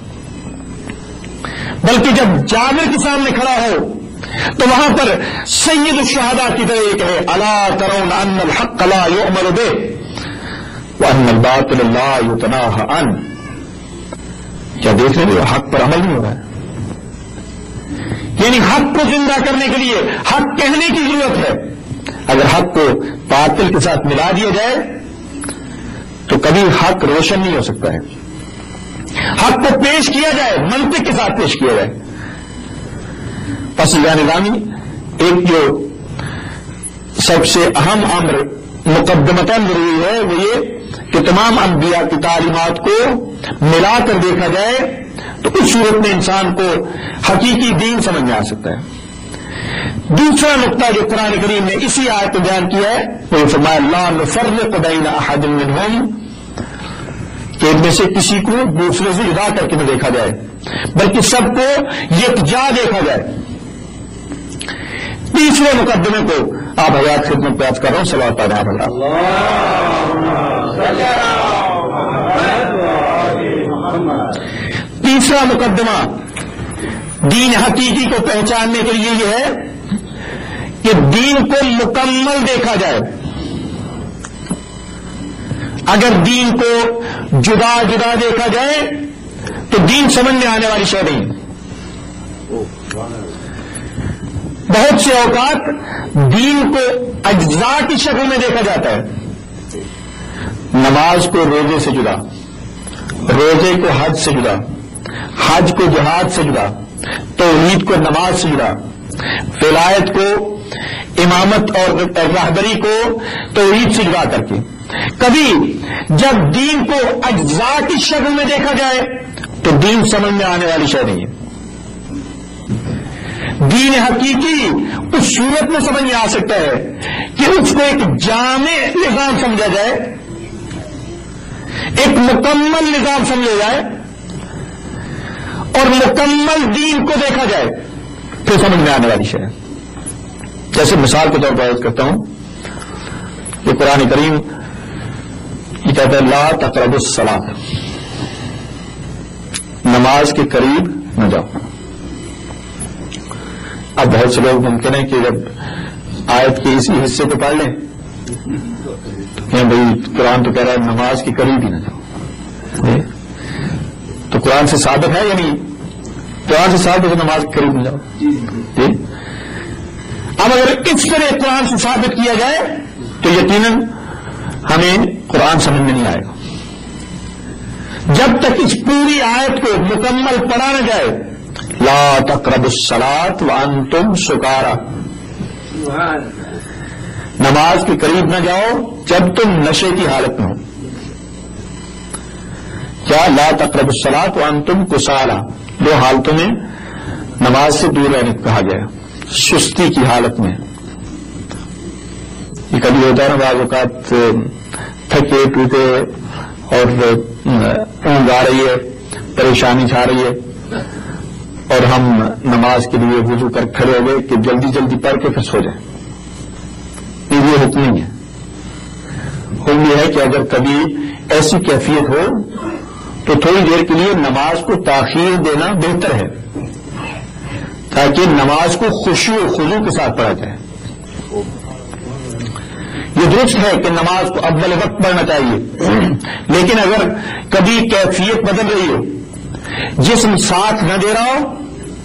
بلکہ جب جابر کے سامنے کھڑا ہو تو وہاں پر سید الشہداء کی طرح یہ کہے الا ترون ان الحق لا يؤمر به وان الباطل لا يتناهى عنه. کیا دیکھ رہے ہو حق پر عمل نہیں ہو رہا ہے؟ یعنی حق کو زندہ کرنے کے لیے حق کہنے کی ضرورت ہے. اگر حق کو باطل کے ساتھ ملا دیا جائے تو کبھی حق روشن نہیں ہو سکتا ہے. حق کو پیش کیا جائے، منطق کے ساتھ پیش کیا جائے. پس نظامی ایک جو سب سے اہم امر مقدمتاً ضروری ہے وہ یہ کہ تمام انبیاء کی تعلیمات کو ملا کر دیکھا جائے تو اس صورت میں انسان کو حقیقی دین سمجھ میں آ سکتا ہے. دوسرا نقطہ جو قرآن کریم نے اسی آیت کو بیان کیا ہے وہ فرمایا لا نفرق بین احد منہم کہ ان میں سے کسی کو دوسرے سے جدا کر کے نہ دیکھا جائے بلکہ سب کو یکجا دیکھا جائے. تیسرے مقدمے کو آپ حضرات خدمت پیش کر رہا ہوں صلوات اللہ علیہ. تیسرا مقدمہ دین حقیقی کو پہچاننے کے لیے یہ ہے کہ دین کو مکمل دیکھا جائے. اگر دین کو جدا جدا دیکھا جائے تو دین سمجھ میں آنے والی شے نہیں. بہت سے اوقات دین کو اجزاء کی شکل میں دیکھا جاتا ہے. نماز کو روزے سے جدا، روزے کو حج سے جدا، حج کو جہاد سے جدا، توحید کو نماز سے جدا، ولایت کو امامت اور رہبری کو توحید سے جدا کر کے. کبھی جب دین کو اجزاء کی شکل میں دیکھا جائے تو دین سمجھ میں آنے والی شے نہیں ہے. دین حقیقی اس صورت میں سمجھ میں آ سکتا ہے کہ اس کو ایک جامع نظام سمجھا جائے، ایک مکمل نظام سمجھا جائے اور مکمل دین کو دیکھا جائے پھر سمجھ میں آنے والی شے. جیسے مثال کے طور پر عرض کرتا ہوں کہ قرآن کریم یہ کہتا ہے لا تقربوا الصلاۃ، نماز کے قریب نہ جاؤ. اب بہت سے لوگ ممکن ہے کہ جب آیت کے اسی حصے کو پڑھ لیں کہ بھائی قرآن تو کہہ رہا ہے نماز کے قریب ہی نہ جاؤ، تو قرآن سے ثابت ہے یعنی قرآن سے ثابت ہے کہ نماز کے قریب نہ جاؤ. اب اگر اس طرح قرآن سے ثابت کیا جائے تو یقیناً ہمیں قرآن سمجھ میں نہیں آئے گا. جب تک اس پوری آیت کو مکمل پڑھا نہ جائے لا تقربوا الصلاۃ وانتم سکارا، نماز کے قریب نہ جاؤ جب تم نشے کی حالت میں ہو. کیا لا تقربوا الصلاۃ وانتم کسالى، دو حالتوں میں نماز سے دور رہنے کو کہا گیا. سستی کی حالت میں، یہ کبھی ہوتا ہے نا بعض اوقات تھکے ٹوٹے اور اونگ آ رہی ہے، پریشانی چھا رہی ہے اور ہم نماز کے لیے وضو کر کھڑے ہو گئے کہ جلدی جلدی پڑھ کے پھر سو جائیں. یہ حکم نہیں ہے. حکم یہ ہے کہ اگر کبھی ایسی کیفیت ہو تو تھوڑی دیر کے لیے نماز کو تاخیر دینا بہتر ہے تاکہ نماز کو خشوع و خضوع کے ساتھ پڑھا جائے. یہ درست ہے کہ نماز کو اول وقت پڑھنا چاہیے، لیکن اگر کبھی کیفیت بدل رہی ہو، جسم ساتھ نہ دے رہا ہو،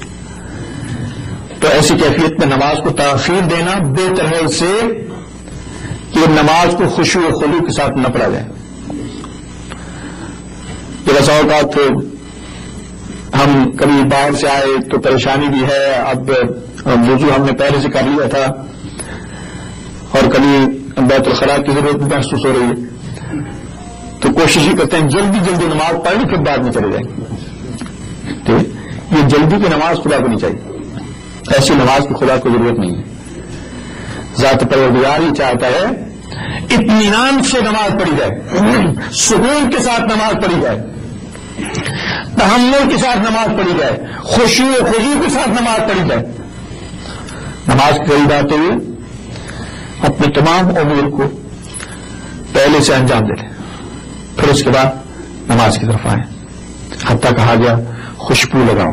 تو ایسی کیفیت میں نماز کو تاخیر دینا بہتر ہے اس سے کہ نماز کو خشوع و خضوع کے ساتھ نہ پڑھا جائے. یہ بسا اوقات ہم کبھی باہر سے آئے تو پریشانی بھی ہے، اب وضو ہم نے پہلے سے کر لیا تھا اور کبھی بیت الخلاء کی ضرورت بھی محسوس ہو رہی ہے تو کوشش ہی کرتے ہیں جلدی جلدی نماز پڑھ لی پھر بعد میں چلے جائیں. تو یہ جلدی کی نماز خدا کو نہیں چاہیے، ایسی نماز کی خدا کو ضرورت نہیں ہے. ذات پروردگار ہی چاہتا ہے اطمینان سے نماز پڑھی جائے، سکون کے ساتھ نماز پڑھی جائے، تحمل کے ساتھ نماز پڑھی جائے، خشوع و خضوع کے ساتھ نماز پڑھی جائے. نماز کے قریب آتے ہوئے اپنے تمام امور کو پہلے سے انجام دے لیں، پھر اس کے بعد نماز کی طرف آئیں. حتیٰ کہا گیا خوشبو لگاؤ.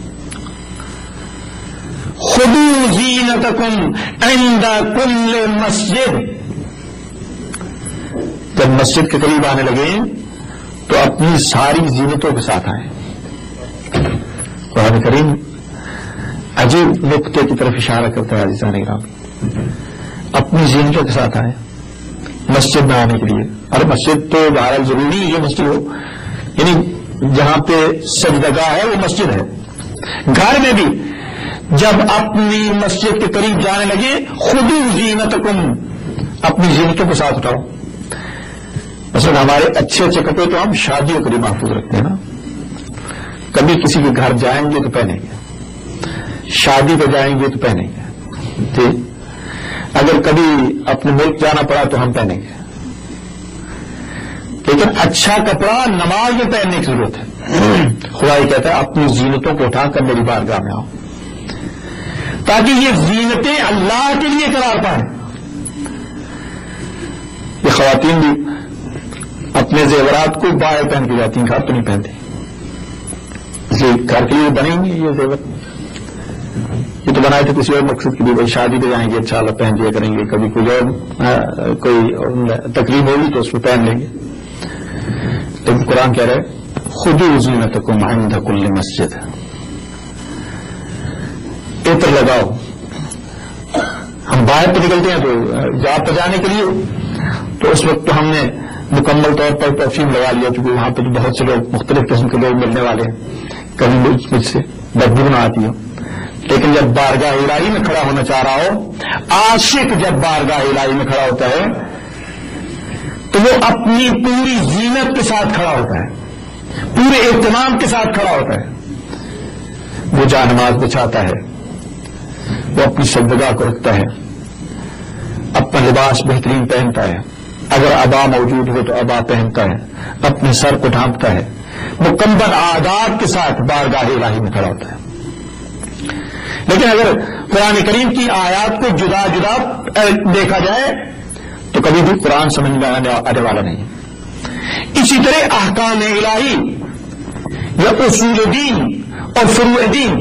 خذوا زینتکم عند کل مسجد، جب مسجد کے قریب آنے لگے تو اپنی ساری زینتوں کے ساتھ آئیں. قرآن کریم عجیب نقطے کی طرف اشارہ کرتا ہے. عزیزان کرام، اپنی زینتوں کے ساتھ آئیں مسجد میں آنے کے لیے. اور مسجد تو بہرحال ضروری ہے یہ مسجد ہو، یعنی جہاں پہ سجدگاہ ہے وہ مسجد ہے. گھر میں بھی جب اپنی مسجد کے قریب جانے لگے خذوا زینتکم، اپنی زینتوں کے ساتھ اٹھاؤ. مثلا ہمارے اچھے اچھے کپڑے تو ہم شادیوں کے لیے محفوظ رکھتے ہیں نا، کبھی کسی کے گھر جائیں گے تو پہنیں گے، شادی پہ جائیں گے تو پہنیں گے، ٹھیک، اگر کبھی اپنے ملک جانا پڑا تو ہم پہنیں گے، لیکن اچھا کپڑا نماز میں پہننے کی ضرورت ہے۔ خدا یہ کہتا ہے اپنی زینتوں کو اٹھا کر میری بارگاہ میں آؤ، تاکہ یہ زینتیں اللہ کے لیے قرار پائیں۔ یہ خواتین بھی اپنے زیورات کو باہر پہن کے جاتی ہیں، گھر تو نہیں پہنتی، یہ گھر کے لیے بنے گے یہ زیور، یہ تو بنائے تھے کسی اور مقصد کے لیے، بھائی شادی پہ جائیں گے اچھا اللہ پہن دیا کریں گے، کبھی کوئی اور کوئی تقریب ہوگی تو اس کو پہن لیں گے۔ تو قرآن کہہ رہے خذوا زینتکم عند کل مسجد، عطر لگاؤ۔ ہم باہر پہ نکلتے ہیں تو جاب پہ جانے کے لیے تو اس وقت تو ہم نے مکمل طور پر پرفیوم لگا لیا، چونکہ وہاں پہ تو بہت سے لوگ مختلف قسم کے لوگ ملنے والے ہیں، کبھی مجھ مجھ سے بدبو نہ آتی ہو، لیکن جب بارگاہ الہی میں کھڑا ہونا چاہ رہا ہو، عاشق جب بارگاہ الہی میں کھڑا ہوتا ہے تو وہ اپنی پوری زینت کے ساتھ کھڑا ہوتا ہے، پورے اہتمام کے ساتھ کھڑا ہوتا ہے، وہ جا نماز بچھاتا ہے، وہ اپنی سجدگاہ کو رکھتا ہے، اپنا لباس بہترین پہنتا ہے، اگر عبا موجود ہو تو عبا پہنتا ہے، اپنے سر کو ڈھانپتا ہے، مکمل آداب کے ساتھ بارگاہ الہی میں کھڑا ہوتا ہے۔ لیکن اگر قرآن کریم کی آیات کو جدا جدا دیکھا جائے تو کبھی بھی قرآن سمجھ میں آنے والا نہیں۔ اسی طرح احکام الہی یا اصول دین اور فروع دین،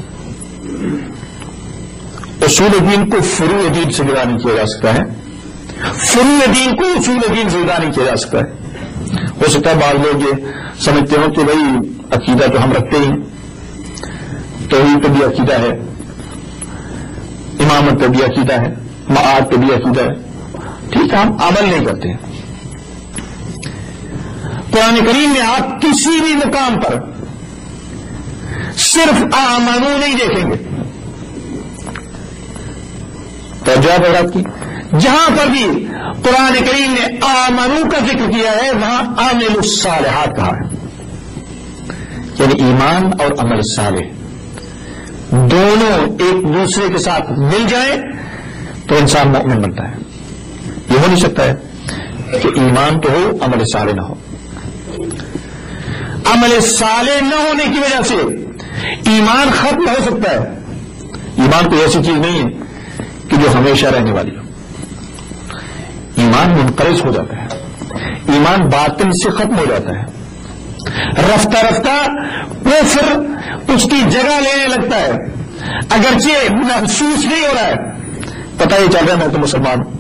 اصول دین کو فروع دین سے جدا نہیں کیا جا سکتا ہے، فروع دین کو اصول دین سے جدا نہیں کیا جا سکتا ہے۔ ہو سکتا ہے بعض لوگ یہ سمجھتے ہوں کہ بھائی عقیدہ تو ہم رکھتے ہی، توحید پہ بھی عقیدہ ہے، امامت پہ بھی عقیدہ ہے، معاد پہ بھی عقیدہ ہے، ٹھیک ہے، ہم عمل نہیں کرتے۔ قرآن کریم میں آپ کسی بھی مقام پر صرف آمنو نہیں دیکھیں گے، توجہ ہے آپ کی، جہاں پر بھی قرآن کریم نے آمنو کا ذکر کیا ہے وہاں عامل الصالحات کہا ہے، یعنی ایمان اور عمل صالح دونوں ایک دوسرے کے ساتھ مل جائیں تو انسان مومن بنتا ہے۔ یہ ہو نہیں سکتا ہے کہ ایمان تو ہو عمل صالح نہ ہو، عمل صالح نہ ہونے کی وجہ سے ایمان ختم ہو سکتا ہے۔ ایمان کوئی ایسی چیز نہیں ہے کہ جو ہمیشہ رہنے والی ہو، ایمان منقرض ہو جاتا ہے، ایمان باطن سے ختم ہو جاتا ہے، رفتہ رفتہ وہ پھر اس کی جگہ لینے لگتا ہے، اگرچہ محسوس نہیں ہو رہا ہے، پتہ یہ چل رہا ہے میں تو مسلمان ہوں،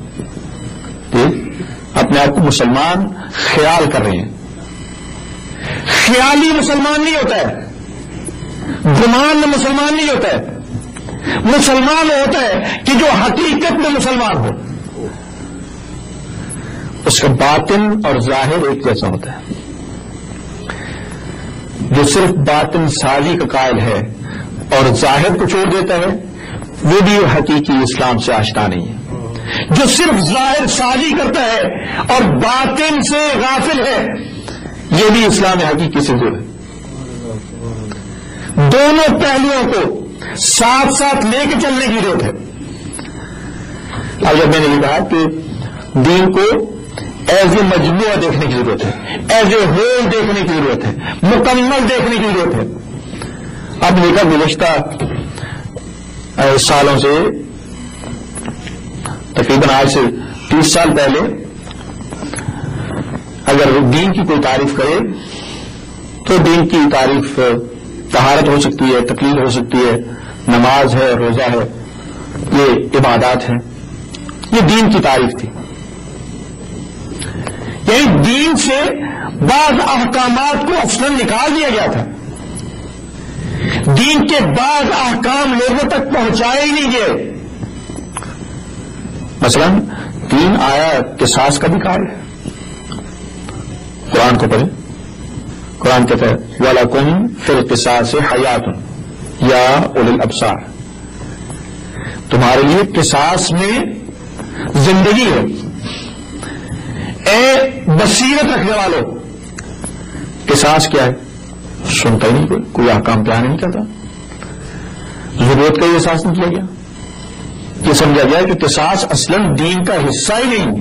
اپنے آپ کو مسلمان خیال کر رہے ہیں، خیالی مسلمان نہیں ہوتا ہے، گمان میں مسلمان نہیں ہوتا ہے، مسلمان ہوتا ہے کہ جو حقیقت میں مسلمان ہو، اس کا باطن اور ظاہر ایک جیسا ہوتا ہے۔ جو صرف باطن سازی کا قائل ہے اور ظاہر کو چھوڑ دیتا ہے وہ بھی حقیقی اسلام سے آشنا نہیں ہے، جو صرف ظاہر سازی کرتا ہے اور باطن سے غافل ہے یہ بھی اسلام حقیقی سے دور ہے۔ دونوں پہلوؤں کو ساتھ ساتھ لے کے چلنے کی ضرورت ہے۔ اب جب میں نے یہ کہا کہ دین کو ایز اے مجموعہ دیکھنے کی ضرورت ہے، ایز اے ہول دیکھنے کی ضرورت ہے، مکمل دیکھنے کی ضرورت ہے۔ اب دیکھا گزشتہ سالوں سے تقریباً آج سے تیس سال پہلے اگر دین کی کوئی تعریف کرے تو دین کی تعریف طہارت ہو سکتی ہے، تقلید ہو سکتی ہے، نماز ہے، روزہ ہے، یہ عبادات ہیں، یہ دین کی تعریف تھی۔ یعنی دین سے بعض احکامات کو اصلاً نکال دیا گیا تھا، دین کے بعض احکام لوگوں تک پہنچائے ہی نہیں گئے۔ مثلا دین آیا قصاص کا بھی قائل ہے، قرآن کو پڑھیں، قرآن کہتا ہے وَلَكُمْ فِي الْقِصَاصِ حَيَاتٌ یا اُولِي الْأَبْصَارِ، تمہارے لیے قصاص میں زندگی ہے، اے بصیرت رکھنے والوں۔ قصاص کیا ہے؟ سنتا ہی نہیں کوئی کوئی احکام بیان نہیں کرتا. ضرورت کا یہ احساس نہیں کیا گیا. یہ سمجھا گیا کہ قصاص اصلاً دین کا حصہ ہی نہیں.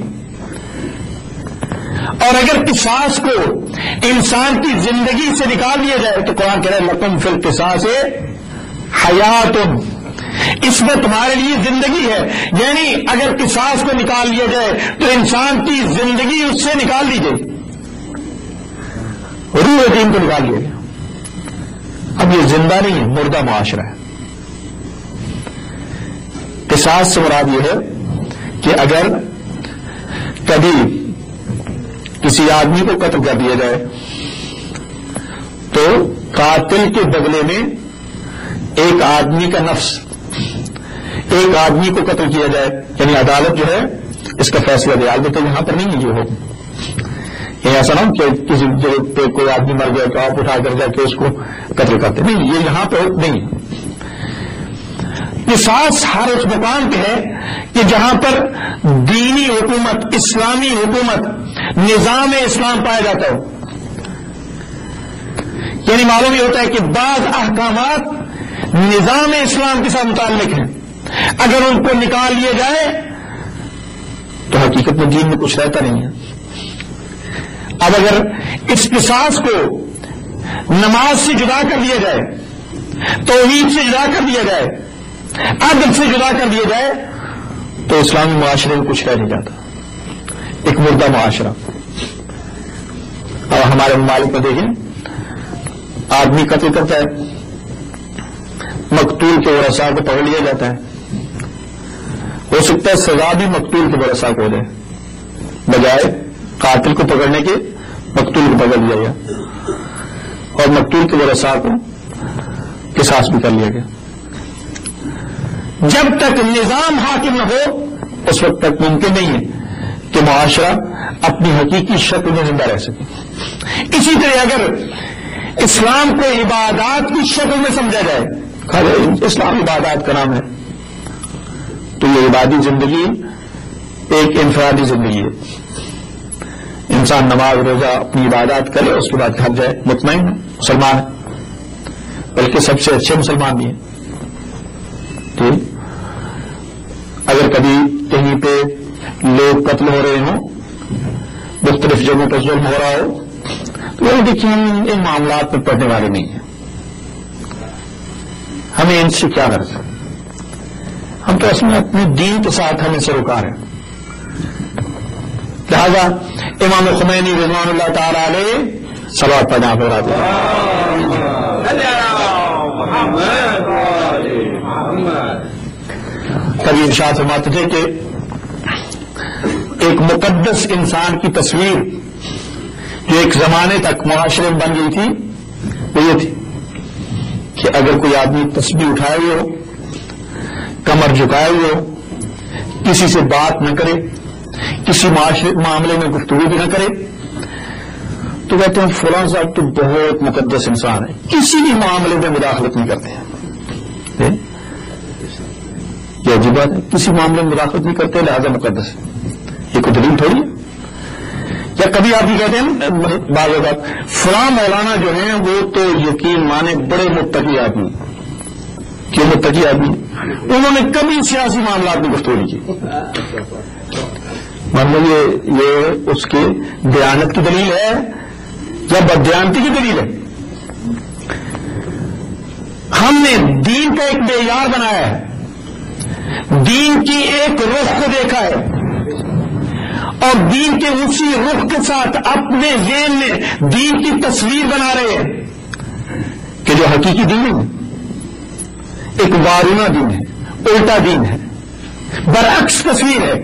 اور اگر قصاص کو انسان کی زندگی سے نکال دیا جائے تو قرآن کہہ رہا ہے لکم فی القصاص حیات، اس میں تمہارے لیے زندگی ہے. یعنی اگر قصاص کو نکال لیا جائے تو انسان کی زندگی اس سے نکال دی گئی، روح دین کو نکال دیا گیا. اب یہ زندہ نہیں ہے، مردہ معاشرہ ہے. قصاص سے مراد یہ ہے کہ اگر کبھی کسی آدمی کو قتل کر دیا جائے تو قاتل کے بدلے میں ایک آدمی کا نفس، ایک آدمی کو قتل کیا جائے. یعنی عدالت جو ہے اس کا فیصلہ دے. البتہ یہاں پر نہیں ہے یہ حکم. یہ ایسا نہ ہو کہ کسی جگہ پہ کوئی آدمی مر گیا تو آپ اٹھا کر جا کے اس کو قتل کرتے. نہیں، یہ یہاں پہ نہیں ہے. قصاص ہر اس مقام پہ ہے کہ جہاں پر دینی حکومت، اسلامی حکومت، نظام اسلام پایا جاتا ہو. یعنی معلوم یہ ہوتا ہے کہ بعض احکامات نظام اسلام کے ساتھ متعلق ہیں، اگر ان کو نکال لیا جائے تو حقیقت میں دین میں کچھ رہتا نہیں ہے. اب اگر اس قصاص کو نماز سے جدا کر دیا جائے، توحید سے جدا کر دیا جائے، عدل سے جدا کر دیا جائے تو اسلامی معاشرے میں کچھ رہ نہیں جاتا، ایک مردہ معاشرہ. اور ہمارے ممالک میں دیکھیں، آدمی قتل کرتا ہے، مقتول کے ورثاء کو پکڑ لیا جاتا ہے. ہو سکتا ہے سزا بھی مقتول کے ورثاء کو ہو جائے، بجائے قاتل کو پکڑنے کے مقتول کو پکڑ لیا گیا اور مقتول کے ورثاء کو قصاص بھی کر لیا گیا. جب تک نظام حاکم نہ ہو اس وقت تک ممکن نہیں ہے کہ معاشرہ اپنی حقیقی شکل میں زندہ رہ سکے. اسی طرح اگر اسلام کو عبادات کی شکل میں سمجھا جائے، اسلام عبادات کا نام ہے، تو یہ عبادی زندگی ایک انفرادی زندگی ہے. انسان نماز روزہ اپنی عبادات کرے، اس کے بعد گھر جائے مطمئن ہے، مسلمان ہے، بلکہ سب سے اچھے مسلمان بھی ہیں. ٹھیک. اگر کبھی کہیں پہ لوگ قتل ہو رہے ہوں، مختلف جگہوں پر ظلم ہو رہا ہو، تو یہ دیکھیں ہم ان معاملات میں پڑھنے والے نہیں ہیں. ہمیں ان سے کیا غرض ہے؟ ہم تو اصل میں اپنے دین کے ساتھ ہمیں سروکار ہیں. لہذا امام خمینی رضوان اللہ تعالی علیہ صلوات پڑھنا ہو رہا کبھی ارشاد فرماتے تھے کہ ایک مقدس انسان کی تصویر جو ایک زمانے تک معاشرے میں بن گئی تھی وہ یہ تھی کہ اگر کوئی آدمی تسبیح اٹھائے ہوئے ہو، کمر جھکائے ہوئے ہو، کسی سے بات نہ کرے، کسی معاملے میں گفتگو بھی نہ کرے، تو کہتے ہیں فلاں صاحب تو بہت مقدس انسان ہے، کسی بھی معاملے میں مداخلت نہیں کرتے ہیں. یہ عجیب بات ہے، کسی معاملے میں مداخلت نہیں کرتے لہذا مقدس ہے. یہ کوئی دلیل تھوڑی ہے. یا کبھی آپ یہ کہتے ہیں بعض اوقات فلاں مولانا جو ہیں وہ تو یقین مانے بڑے متقی آدمی. کیوں متقی آدمی؟ انہوں نے کبھی سیاسی معاملات میں گفتگو نہیں کی. مطلب یہ یہ اس کے دیانت کی دلیل ہے یا بددیانتی کی دلیل ہے؟ ہم نے دین کا ایک معیار بنایا ہے، دین کی ایک رخ کو دیکھا ہے اور دین کے اسی رخ کے ساتھ اپنے ذہن میں دین کی تصویر بنا رہے ہیں کہ جو حقیقی دین ہے ایک وارونہ دین ہے، الٹا دین ہے، برعکس تصویر ہے.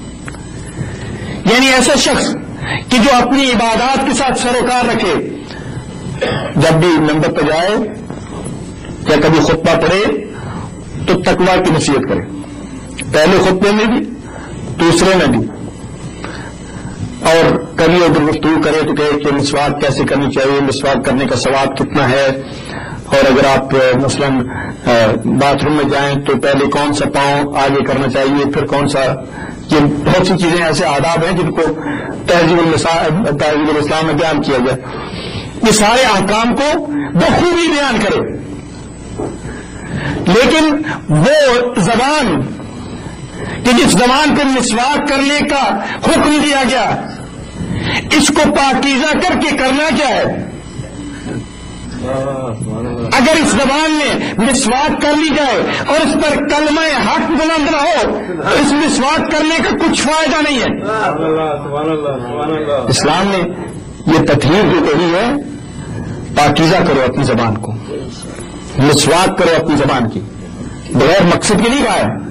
یعنی ایسا شخص کہ جو اپنی عبادات کے ساتھ سروکار رکھے، جب بھی منبر پہ جائے یا کبھی خطبہ پڑھے تو تقویٰ کی نصیحت کرے، پہلے خطبے میں بھی دوسرے میں بھی. اور کبھی اگر گفتگو کرے تو کہے کہ مسواک کیسے کرنی چاہیے، مسواک کرنے کا ثواب کتنا ہے، اور اگر آپ مثلاً باتھ روم میں جائیں تو پہلے کون سا پاؤں آگے کرنا چاہیے، پھر کون سا. یہ بہت سی چیزیں ایسے آداب ہیں جن کو تہذیب الاسلام میں بیان کیا گیا. یہ سارے احکام کو بخوبی بیان کرے، لیکن وہ زبان کہ جس زبان کو مسواک کرنے کا حکم دیا گیا، اس کو پاکیزہ کر کے کرنا کیا ہے؟ اگر اس زبان میں مسواک کر لی جائے اور اس پر کلمہ حق بلند نہ ہو تو اس مسواک کرنے کا کچھ فائدہ نہیں ہے۔ اسلام نے یہ تطہیر جو کہی ہے، پاکیزہ کرو اپنی زبان کو، مسواک کرو اپنی زبان کی، بغیر مقصد کے نہیں کہا ہے،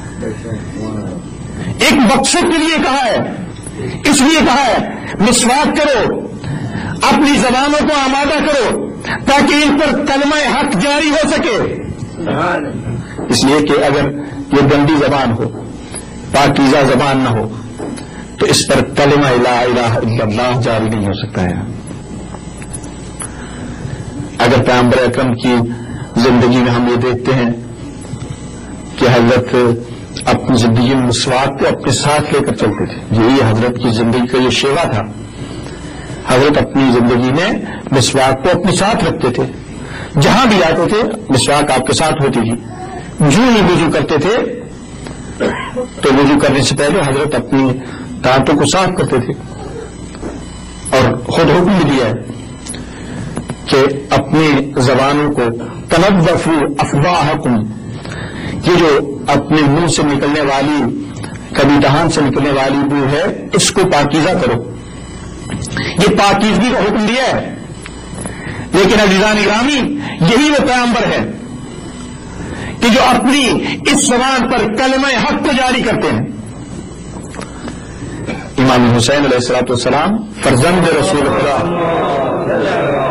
ایک مقصد کے لیے کہا ہے، اس لیے کہا ہے مسواک کرو، اپنی زبانوں کو آمادہ کرو تاکہ ان پر کلمہ حق جاری ہو سکے۔ اس لیے کہ اگر یہ گندی زبان ہو، پاکیزہ زبان نہ ہو تو اس پر کلمہ لا الہ الا اللہ جاری نہیں ہو سکتا ہے۔ اگر پیغمبر اکرم کی زندگی میں ہم یہ دیکھتے ہیں کہ حضرت اپنی زندگی میں مسواک کو اپنے ساتھ لے کر چلتے تھے، یہی حضرت کی زندگی کا یہ شیوا تھا۔ حضرت اپنی زندگی میں مسواک کو اپنے ساتھ رکھتے تھے، جہاں بھی جاتے تھے مسواک آپ کے ساتھ ہوتی تھی۔ جو ہی وضو کرتے تھے تو وضو کرنے سے پہلے حضرت اپنی دانتوں کو صاف کرتے تھے، اور خود حکم بھی دیا ہے کہ اپنی زبانوں کو تنظفوا افواہکم، یہ جو اپنے منہ سے نکلنے والی، کبھی دہان سے نکلنے والی بو ہے، اس کو پاکیزہ کرو۔ یہ پاکیزگی کا حکم دیا ہے، لیکن عزیزان گرامی یہی وہ پیغمبر ہے کہ جو اپنی اس زبان پر کلمہ حق کو جاری کرتے ہیں۔ امام حسین علیہ الصلوۃ والسلام فرزند رسول اللہ